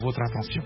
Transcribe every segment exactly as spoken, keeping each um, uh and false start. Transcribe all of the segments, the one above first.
Votre attention.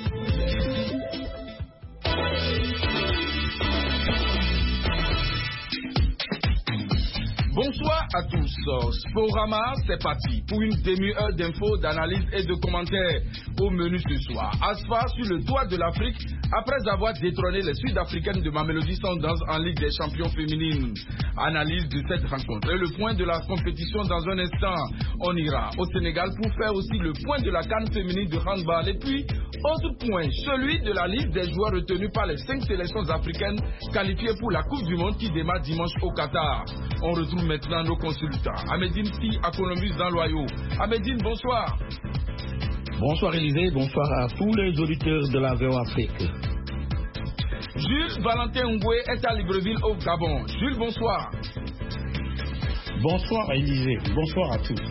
Bonsoir à tous. Sporama, c'est parti pour une demi-heure d'infos, d'analyse et de commentaires. Au menu ce soir, Asfa sur le toit de l'Afrique après avoir détrôné les Sud-Africaines de Mamelodi Sundowns en Ligue des Champions féminines. Analyse de cette rencontre et le point de la compétition dans un instant. On ira au Sénégal pour faire aussi le point de la CAN féminine de handball. Et puis, autre point, celui de la liste des joueurs retenus par les cinq sélections africaines qualifiées pour la Coupe du Monde qui démarre dimanche au Qatar. On retrouve maintenant nos consultants. Amédine Si à Columbus dans l'Ohio. Amédine, bonsoir. Bonsoir Élisée, bonsoir à tous les auditeurs de la V O Afrique. Jules Valentin Ngoué est à Libreville au Gabon. Jules, bonsoir. Bonsoir Élisée, bonsoir à tous.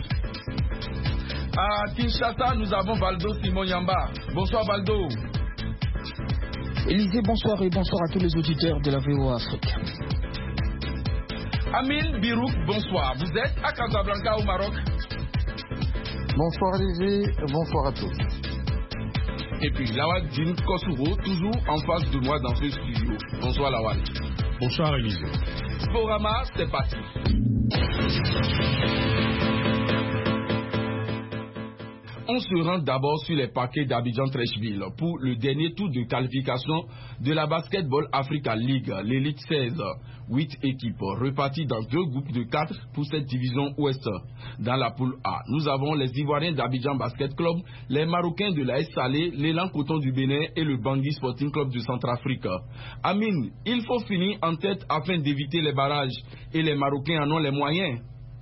À Kinshasa, nous avons Valdo Simon Yamba. Bonsoir Valdo. Élisée, bonsoir et bonsoir à tous les auditeurs de la V O Afrique. Amine Birouk, bonsoir. Vous êtes à Casablanca au Maroc. Bonsoir Élisée, bonsoir à tous. Et puis Lawal Din Kosuro, toujours en face de moi dans ce studio. Bonsoir Lawal. Bonsoir Élisée. Sporama, c'est parti. On se rend d'abord sur les parquets d'Abidjan-Treichville pour le dernier tour de qualification de la Basketball Africa League, l'élite seize. Huit équipes reparties dans deux groupes de quatre pour cette division ouest. Dans la poule A, nous avons les Ivoiriens d'Abidjan Basket Club, les Marocains de la S Salé, l'élan Coton du Bénin et le Bangui Sporting Club de Centrafrique. Amine, il faut finir en tête afin d'éviter les barrages et les Marocains en ont les moyens.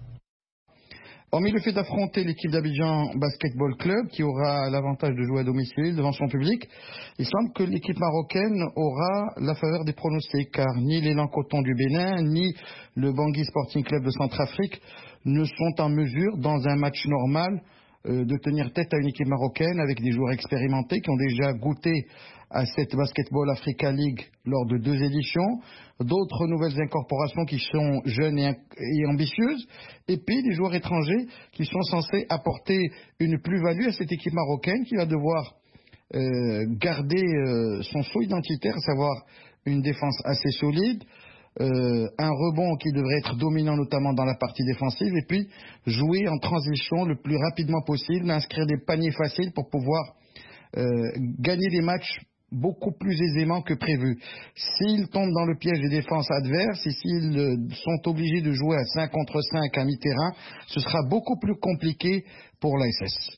Hormis le fait d'affronter l'équipe d'Abidjan Basketball Club qui aura l'avantage de jouer à domicile devant son public, il semble que l'équipe marocaine aura la faveur des pronostics car ni l'élan Coton du Bénin ni le Bangui Sporting Club de Centrafrique ne sont en mesure dans un match normal euh, de tenir tête à une équipe marocaine avec des joueurs expérimentés qui ont déjà goûté à cette Basketball Africa League lors de deux éditions, d'autres nouvelles incorporations qui sont jeunes et, et ambitieuses, et puis des joueurs étrangers qui sont censés apporter une plus-value à cette équipe marocaine qui va devoir euh, garder euh, son sceau identitaire, à savoir une défense assez solide, euh, un rebond qui devrait être dominant notamment dans la partie défensive, et puis jouer en transition le plus rapidement possible, inscrire des paniers faciles pour pouvoir euh, gagner des matchs beaucoup plus aisément que prévu. S'ils tombent dans le piège des défenses adverses et s'ils euh, sont obligés de jouer à cinq contre cinq à mi-terrain, ce sera beaucoup plus compliqué pour l'A S S.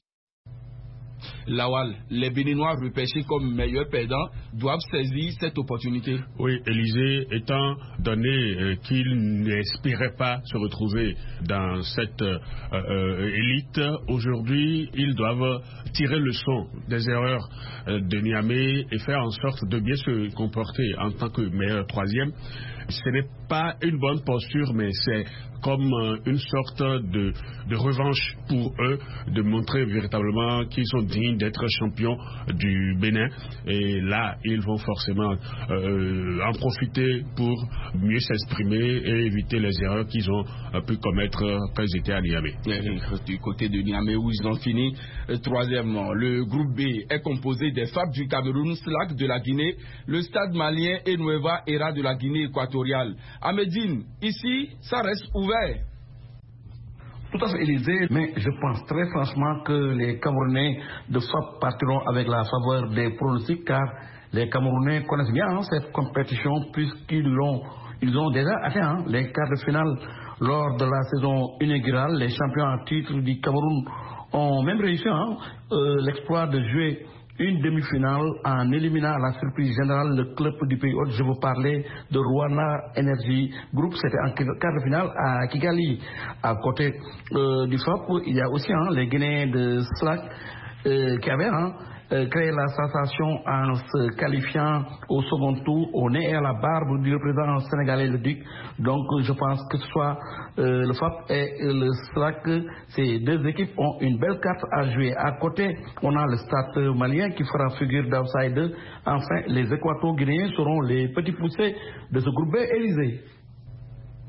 Lawal, les Béninois repêchés comme meilleurs perdants doivent saisir cette opportunité. Oui, Élisée, étant donné euh, qu'ils n'espéraient pas se retrouver dans cette euh, euh, élite, aujourd'hui, ils doivent tirer le son des erreurs euh, de Niamey et faire en sorte de bien se comporter en tant que meilleur troisième. Ce n'est pas une bonne posture, mais c'est comme euh, une sorte de, de revanche pour eux de montrer véritablement qu'ils sont dignes d'être champions du Bénin. Et là, ils vont forcément euh, en profiter pour mieux s'exprimer et éviter les erreurs qu'ils ont euh, pu commettre quand ils étaient à Niamey. Du côté de Niamey où ils ont fini euh, troisièmement, le groupe B est composé des F A B du Cameroun, S L A C de la Guinée, le Stade malien et Nueva Era de la Guinée équatoriale. À Médine, ici, ça reste ouvert. Tout à fait, Élisée, mais je pense très franchement que les Camerounais de F A P partiront avec la faveur des pronostics car les Camerounais connaissent bien hein, cette compétition puisqu'ils l'ont, ils ont déjà atteint hein, les quarts de finale lors de la saison inaugurale. Les champions en titre du Cameroun ont même réussi hein, euh, l'exploit de jouer une demi-finale en éliminant à la surprise générale le club du pays hôte. Je vous parlais de Rwanda Energy Group, c'était en quart de finale à Kigali. À côté euh, du F A P, il y a aussi hein, les Guinéens de S L A C euh, qui avaient hein, euh, créé la sensation en se qualifiant au second tour au nez et à la barbe du représentant sénégalais le Duc. Donc je pense que ce soit euh, le F A P et le S L A C, ces deux équipes ont une belle carte à jouer. À côté, on a le Stade malien qui fera figure d'outsider. Enfin, les Équato-Guinéens seront les petits poussés de ce groupe B, Élysée.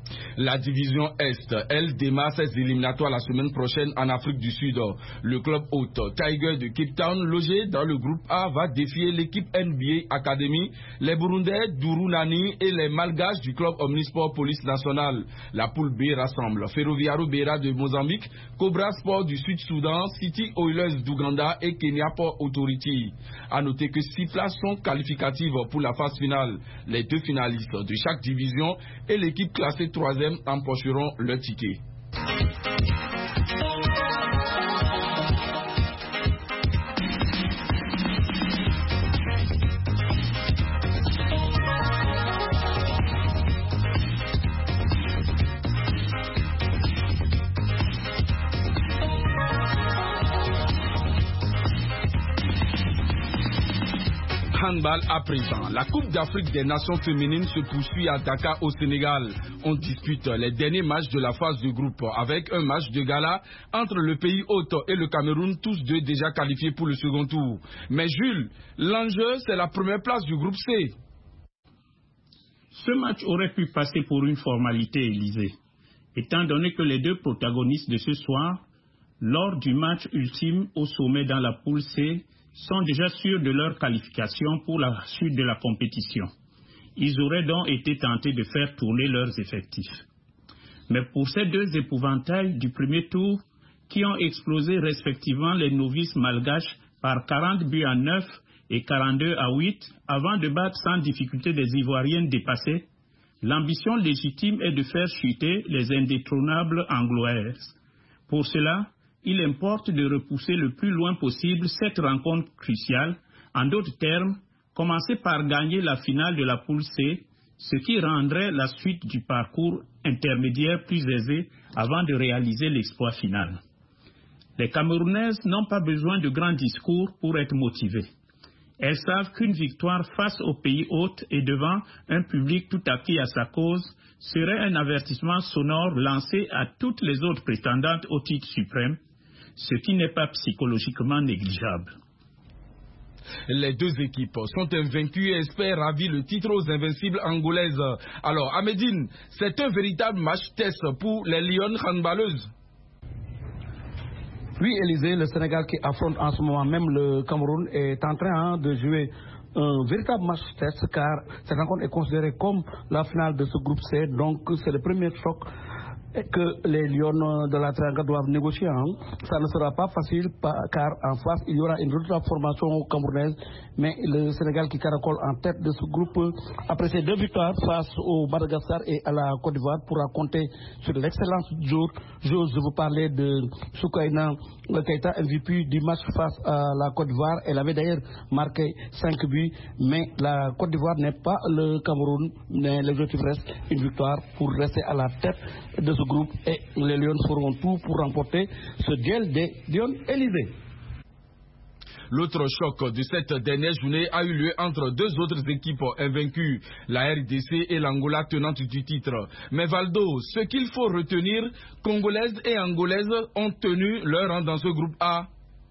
La division Est, elle démarre ses éliminatoires la semaine prochaine en Afrique du Sud. Le club hôte Tiger de Cape Town, logé dans le groupe A, va défier l'équipe N B A Academy, les Burundais d'Urunani et les Malgaches du club Omnisport Police Nationale. La poule B rassemble Ferroviario Beira de Mozambique, Cobra Sport du Sud-Soudan, City Oilers d'Ouganda et Kenya Port Authority. A noter que six places sont qualificatives pour la phase finale. Les deux finalistes de chaque division et l'équipe classée troisième empocheront le ticket. Handball à présent. La Coupe d'Afrique des Nations féminines se poursuit à Dakar au Sénégal. On dispute les derniers matchs de la phase de groupe avec un match de gala entre le pays hôte et le Cameroun, tous deux déjà qualifiés pour le second tour. Mais Jules, l'enjeu c'est la première place du groupe C. Ce match aurait pu passer pour une formalité, Élysée, étant donné que les deux protagonistes de ce soir, lors du match ultime au sommet dans la poule C, sont déjà sûrs de leur qualification pour la suite de la compétition. Ils auraient donc été tentés de faire tourner leurs effectifs. Mais pour ces deux épouvantails du premier tour, qui ont explosé respectivement les novices malgaches par quarante buts à neuf et quarante-deux à huit, avant de battre sans difficulté des Ivoiriennes dépassées, l'ambition légitime est de faire chuter les indétrônables anglo-airs. Pour cela, il importe de repousser le plus loin possible cette rencontre cruciale. En d'autres termes, commencer par gagner la finale de la poule C, ce qui rendrait la suite du parcours intermédiaire plus aisée avant de réaliser l'exploit final. Les Camerounaises n'ont pas besoin de grands discours pour être motivées. Elles savent qu'une victoire face au pays hôte et devant un public tout acquis à sa cause serait un avertissement sonore lancé à toutes les autres prétendantes au titre suprême, ce qui n'est pas psychologiquement négligeable. Les deux équipes sont invaincues et espèrent ravir le titre aux invincibles angolaises. Alors, Amédine, c'est un véritable match test pour les Lionnes handballeuses. Oui, Élysée, le Sénégal qui affronte en ce moment même le Cameroun est en train hein, de jouer un véritable match test car cette rencontre est considérée comme la finale de ce groupe C. Donc, c'est le premier choc que les Lions de la Teranga doivent négocier. Hein. Ça ne sera pas facile car en face, il y aura une autre formation camerounaise, mais le Sénégal qui caracole en tête de ce groupe, après ses deux victoires face au Madagascar et à la Côte d'Ivoire, pourra compter sur l'excellence du jour. J'ose vous parler de Soukaina Keita, M V P du match face à la Côte d'Ivoire. Elle avait d'ailleurs marqué cinq buts, mais la Côte d'Ivoire n'est pas le Cameroun, mais l'objectif reste une victoire pour rester à la tête de ce groupe et les Lions feront tout pour remporter ce duel des Lions Élysée. L'autre choc de cette dernière journée a eu lieu entre deux autres équipes invaincues, la R D C et l'Angola tenante du titre. Mais Valdo, ce qu'il faut retenir, Congolaises et Angolaises ont tenu leur rang dans ce groupe A.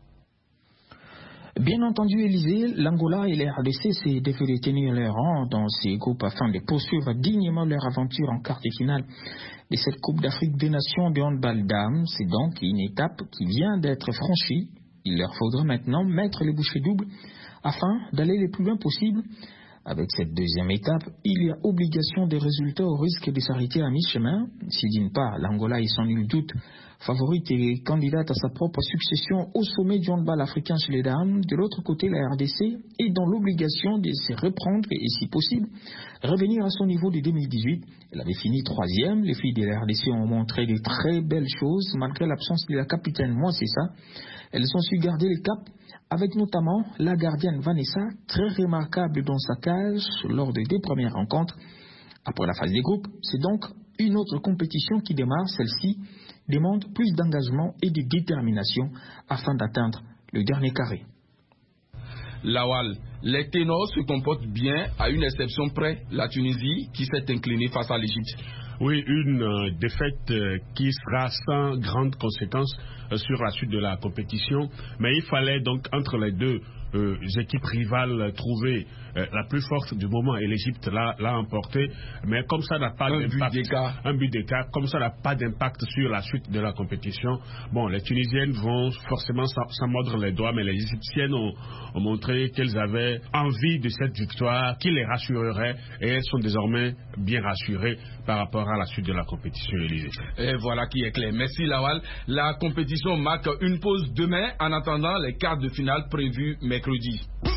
Bien entendu, Élysée, l'Angola et les R D C s'est déféré tenir leur rang dans ces groupes afin de poursuivre dignement leur aventure en quart de finale de cette Coupe d'Afrique des Nations de handball dames. C'est donc une étape qui vient d'être franchie. Il leur faudra maintenant mettre les bouchées doubles afin d'aller le plus loin possible. Avec cette deuxième étape, il y a obligation des résultats au risque de s'arrêter à mi-chemin. Si d'une part, l'Angola est sans nul doute favorite et candidate à sa propre succession au sommet du handball africain chez les dames, de l'autre côté, la R D C est dans l'obligation de se reprendre et, si possible, revenir à son niveau de deux mille dix-huit. Elle avait fini troisième. Les filles de la R D C ont montré de très belles choses, malgré l'absence de la capitaine. Moi, c'est ça. Elles ont su garder le cap, avec notamment la gardienne Vanessa, très remarquable dans sa cage lors des deux premières rencontres. Après la phase des groupes, c'est donc une autre compétition qui démarre. Celle-ci demande plus d'engagement et de détermination afin d'atteindre le dernier carré. Lawal, les ténors se comportent bien, à une exception près, la Tunisie qui s'est inclinée face à l'Égypte. Oui, une euh, défaite euh, qui sera sans grandes conséquences euh, sur la suite de la compétition. Mais il fallait donc entre les deux euh, équipes rivales trouvées euh, la plus forte du moment et l'Égypte l'a, l'a emporté. Mais comme ça n'a pas un d'impact, but d'écart. un but d'écart, comme ça n'a pas d'impact sur la suite de la compétition, bon, les Tunisiennes vont forcément s'en, s'en mordre les doigts, mais les Égyptiennes ont, ont montré qu'elles avaient envie de cette victoire, qui les rassurerait, et elles sont désormais bien rassurées par rapport à la suite de la compétition, Élysée. Et voilà qui est clair. Merci Lawal. La compétition marque une pause demain en attendant les quarts de finale prévus mercredi.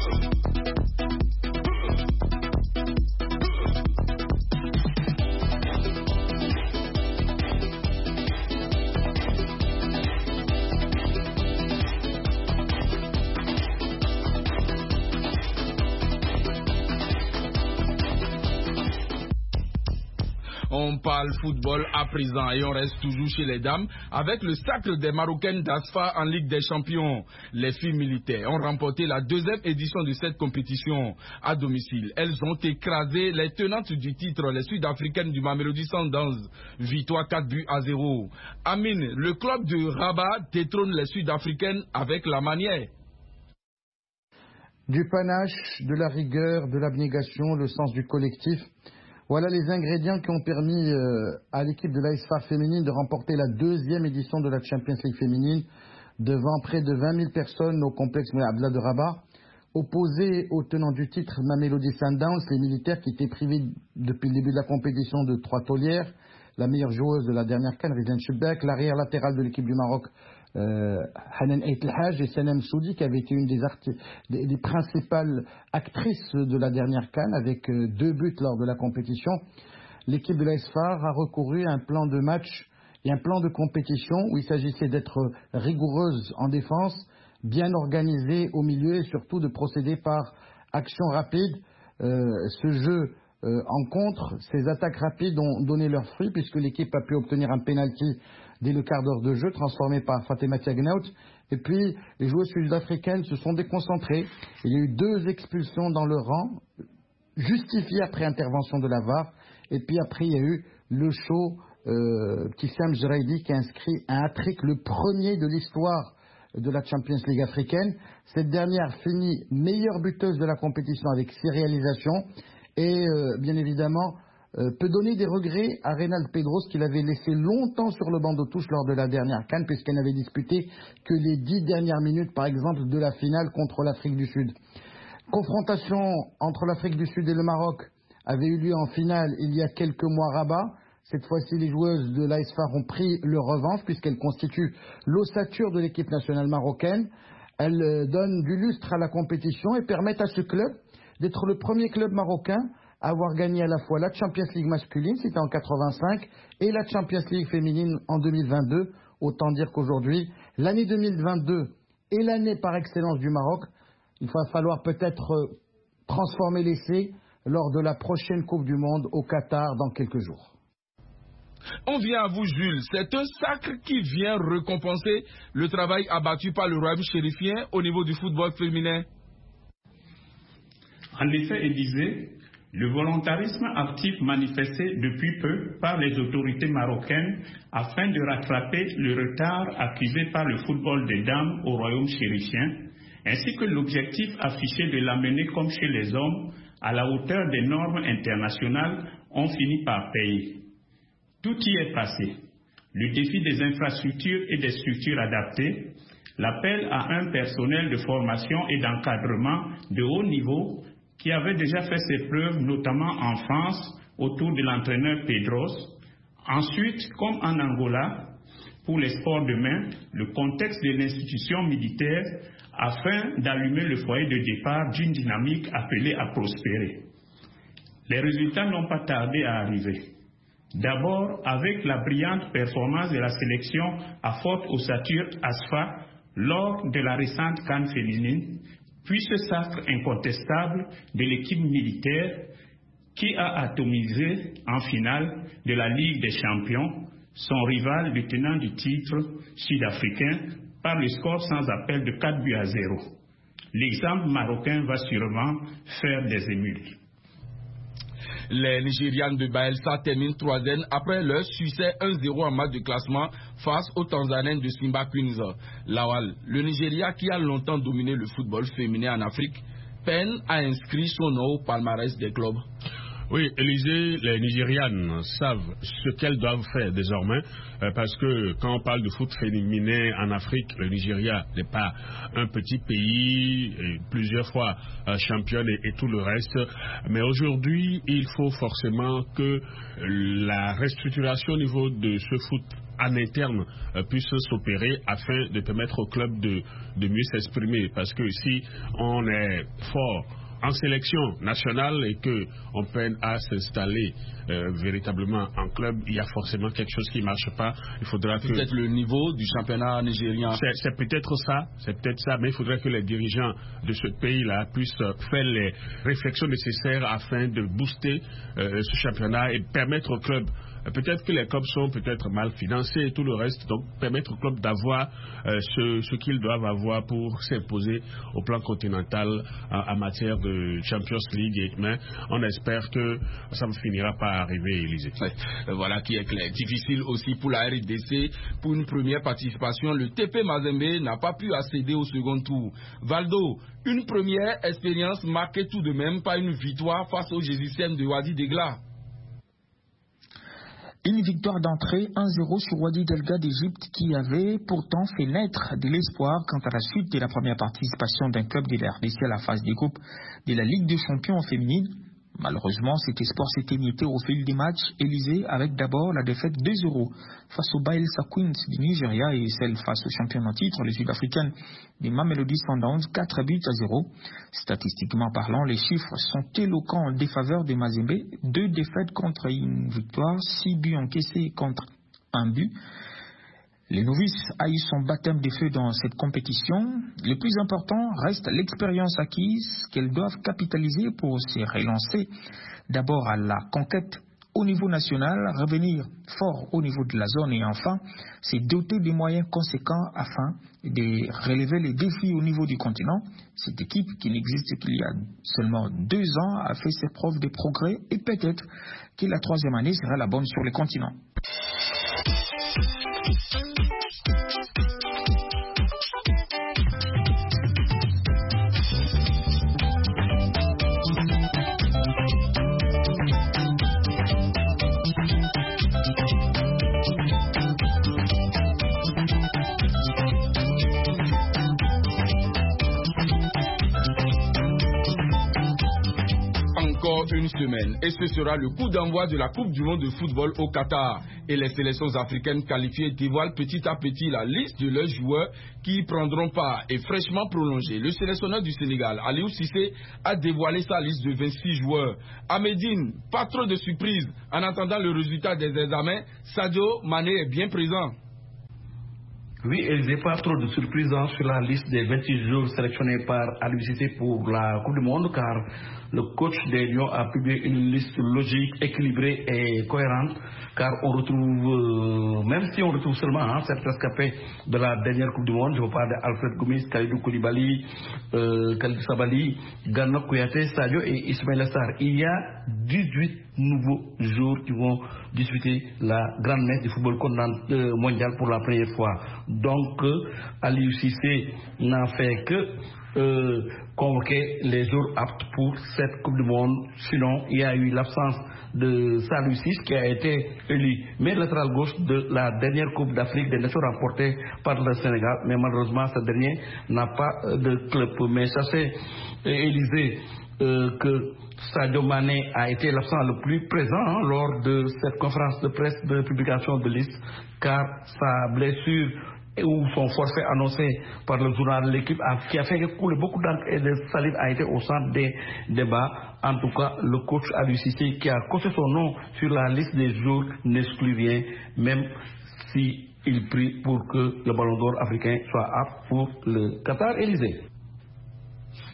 On parle football à présent et on reste toujours chez les dames avec le sacre des Marocaines d'Asfa en Ligue des Champions. Les filles militaires ont remporté la deuxième édition de cette compétition à domicile. Elles ont écrasé les tenantes du titre, les Sud-Africaines du Mamelodi Sundowns. Victoire quatre buts à zéro. Amine, le club de Rabat détrône les Sud-Africaines avec la manière. Du panache, de la rigueur, de l'abnégation, le sens du collectif. Voilà les ingrédients qui ont permis euh, à l'équipe de l'A S F A R féminine de remporter la deuxième édition de la Champions League féminine devant près de vingt mille personnes au complexe Abdallah de Rabat. Opposés aux tenants du titre Mamelodi Sundowns, les militaires qui étaient privés depuis le début de la compétition de trois taulières, la meilleure joueuse de la dernière CAN, Rizan Chebek, l'arrière latéral de l'équipe du Maroc, Euh, Hanan Ait El Haj et Sanem Soudi, qui avait été une des, des, des principales actrices de la dernière CAN avec euh, deux buts lors de la compétition. L'équipe de l'A S F A R a recouru à un plan de match et un plan de compétition où il s'agissait d'être rigoureuse en défense, bien organisée au milieu et surtout de procéder par action rapide. Euh, ce jeu euh, en contre, ces attaques rapides ont donné leurs fruits puisque l'équipe a pu obtenir un penalty dès le quart d'heure de jeu, transformé par Fatima Tiagnaout. Et puis, les joueuses sud-africaines se sont déconcentrées. Il y a eu deux expulsions dans le rang, justifiées après intervention de la V A R. Et puis après, il y a eu le show euh, Kissam Jraidi qui a inscrit un hat-trick, le premier de l'histoire de la Champions League africaine. Cette dernière finit meilleure buteuse de la compétition avec six réalisations. Et euh, bien évidemment, Euh, peut donner des regrets à Reynald Pedros qu'il avait laissé longtemps sur le banc de touche lors de la dernière CAN puisqu'elle n'avait disputé que les dix dernières minutes par exemple de la finale contre l'Afrique du Sud. Confrontation entre l'Afrique du Sud et le Maroc avait eu lieu en finale il y a quelques mois à Rabat. Cette fois-ci les joueuses de l'A S F A R ont pris leur revanche puisqu'elles constituent l'ossature de l'équipe nationale marocaine. Elles euh, donnent du lustre à la compétition et permettent à ce club d'être le premier club marocain avoir gagné à la fois la Champions League masculine, c'était en quatre-vingt-cinq, et la Champions League féminine en deux mille vingt-deux. Autant dire qu'aujourd'hui, l'année deux mille vingt-deux est l'année par excellence du Maroc. Il va falloir peut-être transformer l'essai lors de la prochaine Coupe du Monde au Qatar dans quelques jours. On vient à vous, Jules. C'est un sacre qui vient récompenser le travail abattu par le royaume chérifien au niveau du football féminin. En effet, Élysée, le volontarisme actif manifesté depuis peu par les autorités marocaines afin de rattraper le retard accusé par le football des dames au royaume chérifien, ainsi que l'objectif affiché de l'amener comme chez les hommes à la hauteur des normes internationales ont fini par payer. Tout y est passé. Le défi des infrastructures et des structures adaptées, l'appel à un personnel de formation et d'encadrement de haut niveau qui avait déjà fait ses preuves, notamment en France, autour de l'entraîneur Pedros. Ensuite, comme en Angola, pour les sports de main, le contexte de l'institution militaire afin d'allumer le foyer de départ d'une dynamique appelée à prospérer. Les résultats n'ont pas tardé à arriver. D'abord, avec la brillante performance de la sélection à forte ossature A S F A lors de la récente CAN féminine, puis ce sacre incontestable de l'équipe militaire qui a atomisé en finale de la Ligue des Champions son rival, le tenant du titre sud-africain, par le score sans appel de quatre buts à zéro. L'exemple marocain va sûrement faire des émules. Les Nigérianes de Bayelsa terminent troisième après leur succès un zéro en match de classement face aux Tanzaniennes de Simba Queens. Lawal, le Nigeria qui a longtemps dominé le football féminin en Afrique, peine à inscrire son nom au palmarès des clubs. Oui, Élysée, les Nigérianes savent ce qu'elles doivent faire désormais, euh, parce que quand on parle de foot féminin en Afrique, le Nigeria n'est pas un petit pays, et plusieurs fois euh, championne et, et tout le reste. Mais aujourd'hui, il faut forcément que la restructuration au niveau de ce foot en interne euh, puisse s'opérer afin de permettre au club de, de mieux s'exprimer. Parce que si on est fort en sélection nationale et qu'on peine à s'installer euh, véritablement en club, il y a forcément quelque chose qui ne marche pas. Il faudra que... Peut-être le niveau du championnat nigérien. C'est, c'est peut-être ça, c'est peut-être ça, mais il faudrait que les dirigeants de ce pays-là puissent faire les réflexions nécessaires afin de booster euh, ce championnat et permettre au club. Peut-être que les clubs sont peut-être mal financés et tout le reste, donc permettre aux clubs d'avoir euh, ce, ce qu'ils doivent avoir pour s'imposer au plan continental en, en matière de Champions League. Et, mais on espère que ça ne finira pas à arriver, Élysée. Ouais, voilà qui est clair. Difficile aussi pour la R D C. Pour une première participation, le T P Mazembe n'a pas pu accéder au second tour. Valdo, une première expérience marquée tout de même par une victoire face aux Jésuitiennes de Wadi Degla. Une victoire d'entrée un zéro sur Wadi Delga d'Égypte qui avait pourtant fait naître de l'espoir quant à la suite de la première participation d'un club de la R D C à la phase des groupes de la Ligue des champions féminine. Malheureusement, cet espoir s'est émietté au fil des matchs, Élysée avec d'abord la défaite deux zéro face aux Bayelsa Queens du Nigeria et celle face au champion en titre, les Sud-Africaines des Mamelodi Sundowns, quatre buts à zéro. Statistiquement parlant, les chiffres sont éloquents en défaveur des Mazembe, deux défaites contre une victoire, six buts encaissés contre un but. Les novices a eu son baptême de feu dans cette compétition. Le plus important reste l'expérience acquise qu'elles doivent capitaliser pour se relancer d'abord à la conquête au niveau national, revenir fort au niveau de la zone et enfin se doter des moyens conséquents afin de relever les défis au niveau du continent. Cette équipe qui n'existe qu'il y a seulement deux ans a fait ses preuves de progrès et peut-être que la troisième année sera la bonne sur le continent. Une semaine et ce sera le coup d'envoi de la Coupe du Monde de football au Qatar et les sélections africaines qualifiées dévoilent petit à petit la liste de leurs joueurs qui y prendront part et fraîchement prolongée. Le sélectionneur du Sénégal, Aliou Cissé, a dévoilé sa liste de vingt-six joueurs. À Médine, pas trop de surprises. En attendant le résultat des examens, Sadio Mané est bien présent. Oui, il n'y a pas trop de surprises hein, sur la liste des vingt-six joueurs sélectionnés par Aliou Cissé pour la Coupe du Monde, car le coach des Lions a publié une liste logique, équilibrée et cohérente, car on retrouve, euh, même si on retrouve seulement hein, cette rescapée de la dernière Coupe du Monde, je vous parle d'Alfred Gomis, Kalidou Koulibaly, euh, Khalidou Sabali, Gana Kouyaté, Sadio et Ismaïla Sarr. Il y a dix-huit nouveaux joueurs qui vont disputer la grande messe du football mondial pour la première fois. Donc, euh, Aliou Cissé n'a fait que euh, convoquer les joueurs aptes pour cette Coupe du Monde. Sinon, il y a eu l'absence de Salou Ciss qui a été élu maire latéral gauche de la dernière Coupe d'Afrique des Nations remportée par le Sénégal. Mais malheureusement, ce dernier n'a pas de club. Mais ça c'est Élysée euh, que Sadio Mané a été l'absent le plus présent hein, lors de cette conférence de presse de publication de liste, car sa blessure ou son forfait annoncé par le journal de l'équipe a, qui a fait couler beaucoup d'encre et de salive a été au centre des débats. En tout cas, le coach Aliou Cissé qui a coché son nom sur la liste des joueurs n'exclut rien, même si il prie pour que le ballon d'or africain soit apte pour le Qatar Élysée.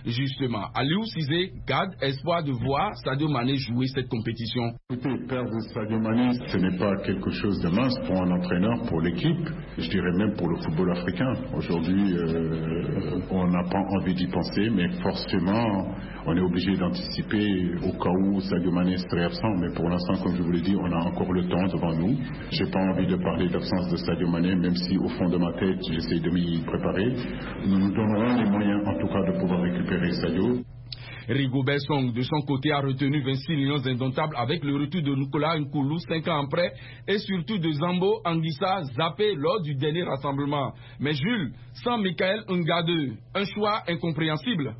Justement, Aliou Cissé garde espoir de voir Sadio Mané jouer cette compétition. Écoutez, perdre Sadio Mané, ce n'est pas quelque chose de mince pour un entraîneur, pour l'équipe, je dirais même pour le football africain. Aujourd'hui, euh, on n'a pas envie d'y penser, mais forcément, on est obligé d'anticiper au cas où Sadio Mané serait absent. Mais pour l'instant, comme je vous l'ai dit, on a encore le temps devant nous. Je n'ai pas envie de parler d'absence de Sadio Mané, même si au fond de ma tête, j'essaie de m'y préparer. Nous nous donnerons les moyens, en tout cas, de pouvoir récupérer Sadio. Rigobert Song, de son côté, a retenu vingt-six millions indomptables avec le retour de Nicolas Nkoulou, cinq ans après, et surtout de Zambo Anguissa, zappé lors du dernier rassemblement. Mais Jules, sans Michael Ngade, un choix incompréhensible.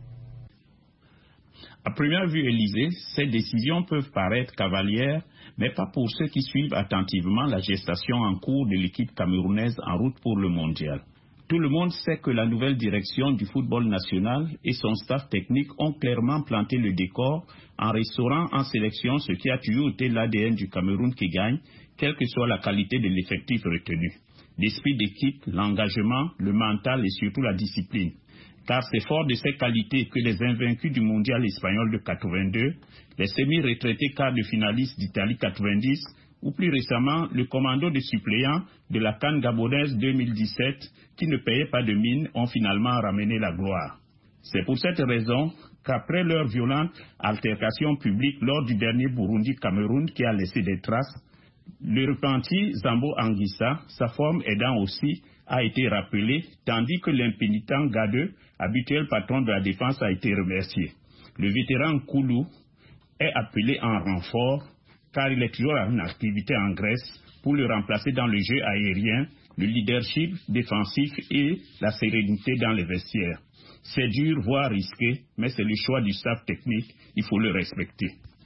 À première vue, Élysée, ces décisions peuvent paraître cavalières, mais pas pour ceux qui suivent attentivement la gestation en cours de l'équipe camerounaise en route pour le mondial. Tout le monde sait que la nouvelle direction du football national et son staff technique ont clairement planté le décor en restaurant en sélection ce qui a toujours été l'A D N du Cameroun qui gagne, quelle que soit la qualité de l'effectif retenu. L'esprit d'équipe, l'engagement, le mental et surtout la discipline. Car c'est fort de ces qualités que les invaincus du mondial espagnol de quatre-vingt-deux, les semi-retraités quarts de finalistes d'Italie quatre-vingt-dix, ou plus récemment le commando de suppléants de la CAN gabonaise deux mille dix-sept, qui ne payaient pas de mine, ont finalement ramené la gloire. C'est pour cette raison qu'après leur violente altercation publique lors du dernier Burundi-Cameroun qui a laissé des traces, le repenti Zambo Anguissa, sa forme aidant aussi, a été rappelé, tandis que l'impénitent Gadeux, habituel patron de la défense, a été remercié. Le vétéran Koulou est appelé en renfort, car il est toujours en activité en Grèce, pour le remplacer dans le jeu aérien, le leadership défensif et la sérénité dans les vestiaires. C'est dur, voire risqué, mais c'est le choix du staff technique, il faut le respecter.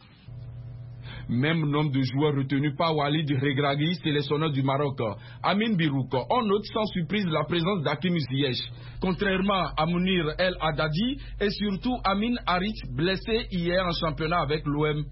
Même nombre de joueurs retenus par Walid Regragui, sélectionneur du Maroc. Amin Birouk, on note sans surprise la présence d'Hakim Ziyech. Contrairement à Mounir El Haddadi et surtout Amin Harit, blessé hier en championnat avec l'O M.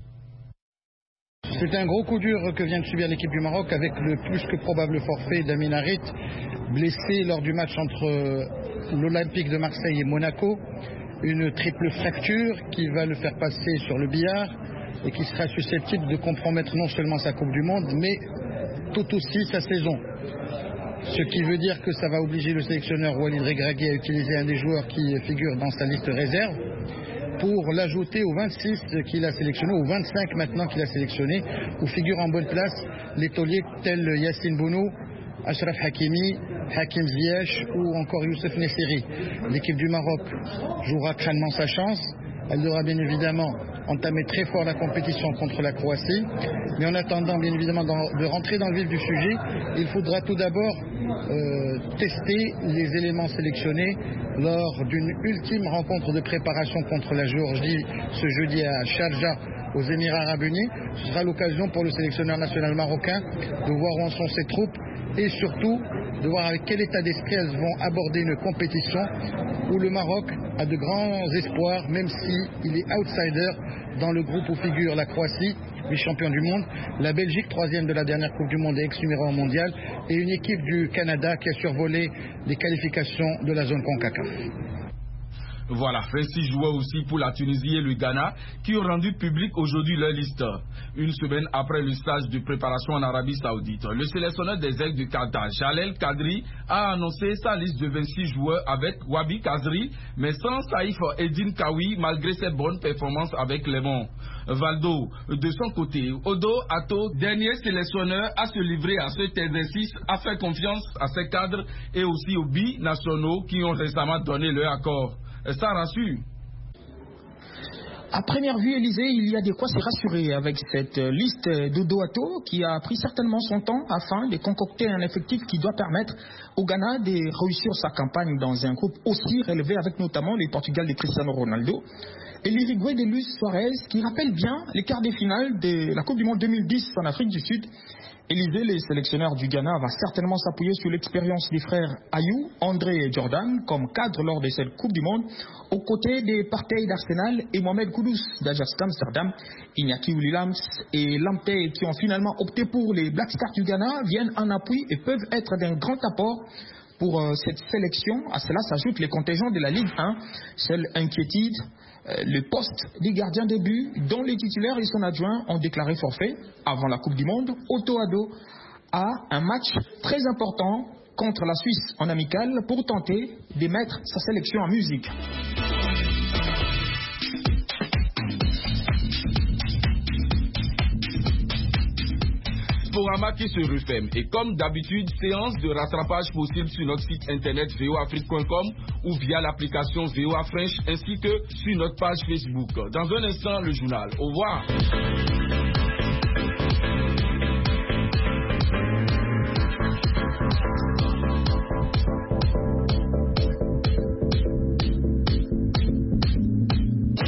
C'est un gros coup dur que vient de subir l'équipe du Maroc avec le plus que probable forfait d'Amin Harit, blessé lors du match entre l'Olympique de Marseille et Monaco. Une triple fracture qui va le faire passer sur le billard et qui sera susceptible de compromettre non seulement sa Coupe du Monde, mais tout aussi sa saison. Ce qui veut dire que ça va obliger le sélectionneur Walid Regragui à utiliser un des joueurs qui figure dans sa liste réserve pour l'ajouter aux vingt-six qu'il a sélectionné, aux vingt-cinq maintenant qu'il a sélectionné, où figurent en bonne place les tauliers tels Yassine Bounou, Achraf Hakimi, Hakim Ziyech ou encore Youssef Nesseri. L'équipe du Maroc jouera crânement sa chance. Elle devra bien évidemment entamer très fort la compétition contre la Croatie. Mais en attendant bien évidemment de rentrer dans le vif du sujet, il faudra tout d'abord euh, tester les éléments sélectionnés lors d'une ultime rencontre de préparation contre la Géorgie ce jeudi à Sharjah aux Émirats Arabes Unis. Ce sera l'occasion pour le sélectionneur national marocain de voir où en sont ses troupes et surtout de voir avec quel état d'esprit elles vont aborder une compétition où le Maroc a de grands espoirs, même s'il est outsider dans le groupe où figure la Croatie, vice-champion du monde, la Belgique, troisième de la dernière Coupe du Monde et ex-numéro un mondial, et une équipe du Canada qui a survolé les qualifications de la zone CONCACAF. Voilà, vingt-six joueurs aussi pour la Tunisie et le Ghana qui ont rendu public aujourd'hui leur liste. Une semaine après le stage de préparation en Arabie Saoudite, le sélectionneur des Aigles de Qatar, Jalel Kadri, a annoncé sa liste de vingt-six joueurs avec Wabi Kazri, mais sans Saïf Edin Kawi malgré ses bonnes performances avec les Monts. Valdo, de son côté, Odo Ato, dernier sélectionneur à se livrer à cet exercice, a fait confiance à ses cadres et aussi aux binationaux qui ont récemment donné leur accord. Ça rassure. À première vue, Élysée, il y a de quoi se rassurer avec cette liste d'Odo Ato qui a pris certainement son temps afin de concocter un effectif qui doit permettre au Ghana de réussir sa campagne dans un groupe aussi relevé avec notamment le Portugal de Cristiano Ronaldo et l'Uruguay de Luis Suarez qui rappelle bien les quarts de finale de la Coupe du Monde deux mille dix en Afrique du Sud. Élysée, le sélectionneur du Ghana, va certainement s'appuyer sur l'expérience des frères Ayou, André et Jordan comme cadre lors de cette Coupe du Monde, aux côtés des Partey d'Arsenal et Mohamed Kudus d'Ajax d'Amsterdam. Iñaki Williams et Lamptey, qui ont finalement opté pour les Black Stars du Ghana, viennent en appui et peuvent être d'un grand apport pour euh, cette sélection. À cela s'ajoutent les contingents de la Ligue un. Seule inquiétude, euh, le poste du gardien de but, dont les titulaires et son adjoint ont déclaré forfait avant la Coupe du Monde. Otto Addo a un match très important contre la Suisse en amical pour tenter de mettre sa sélection en musique. Sporama qui se referme et comme d'habitude, séance de rattrapage possible sur notre site internet v o afrique point com ou via l'application V O A French ainsi que sur notre page Facebook. Dans un instant, le journal. Au revoir.